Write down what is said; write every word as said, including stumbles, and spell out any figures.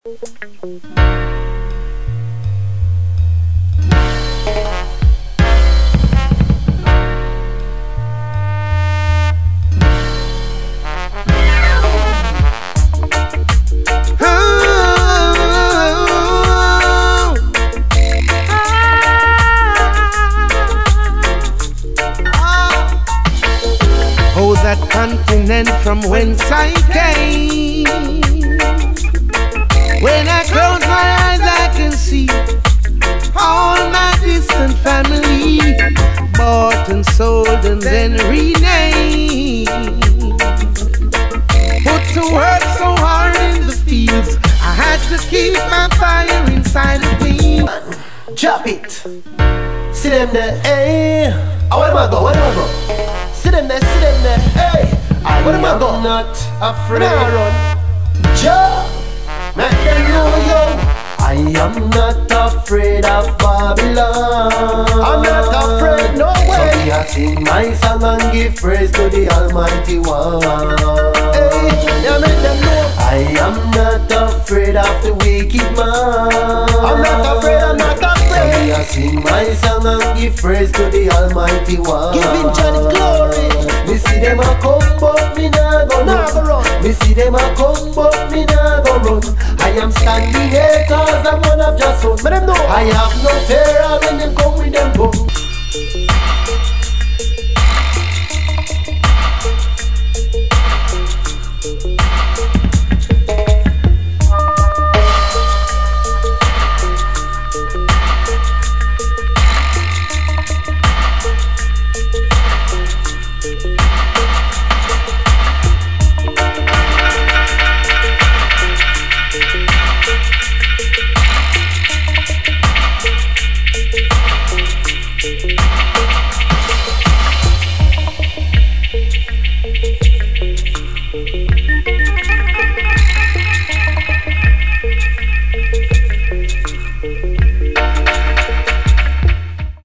Oh, that continent from whence I came. When I close my eyes, I can see all my distant family, bought and sold and then renamed. Put to work so hard in the fields, I had to keep my fire inside of me. Drop it. See them there, hey. Oh, where am I go? Where am I go? See them there, see them there, hey. I where am I go? Not afraid. Where am I run? Jump. Make them know yo. I am not afraid of Babylon. I'm not afraid, no way. So me I sing my song and give praise to the Almighty One. Hey, yeah, make them know. I am not afraid of the wicked man. I'm not afraid, I'm not afraid. So me I sing my song and give praise to the Almighty One. Giving Johnny glory. Me see them a come but me nah go run. Me see them a come but me nah go run. I am standing here cause I'm one of just one. But them know I have no fear when them come with them gun. We'll be right back.